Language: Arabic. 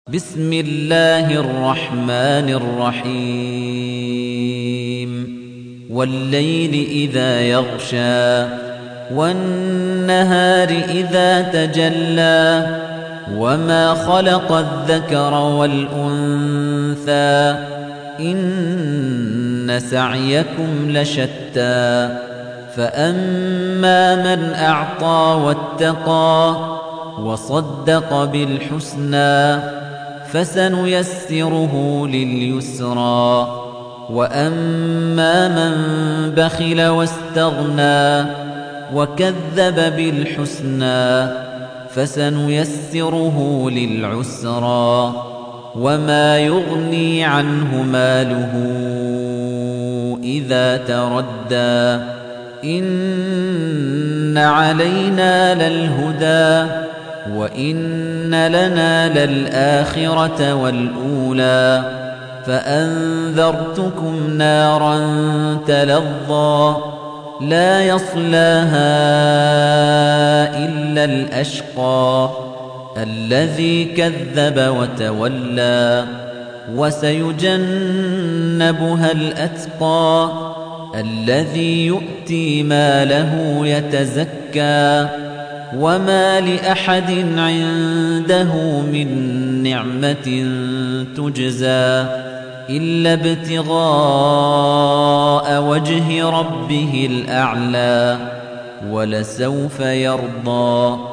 بسم الله الرحمن الرحيم والليل إذا يغشى والنهار إذا تجلى وما خلق الذكر والأنثى إن سعيكم لشتى فأما من أعطى واتقى وصدق بالحسنى فسنيسره لليسرى وأما من بخل واستغنى وكذب بالحسنى فسنيسره للعسرى وما يغني عنه ماله إذا تردى إن علينا للهدى وإن لنا للآخرة والأولى فأنذرتكم نارا تلظى لا يصلاها إلا الأشقى الذي كذب وتولى وسيجنبها الأتقى الذي يؤتي ماله يتزكى وما لأحد عنده من نعمة تجزى إلا ابتغاء وجه ربه الأعلى ولسوف يرضى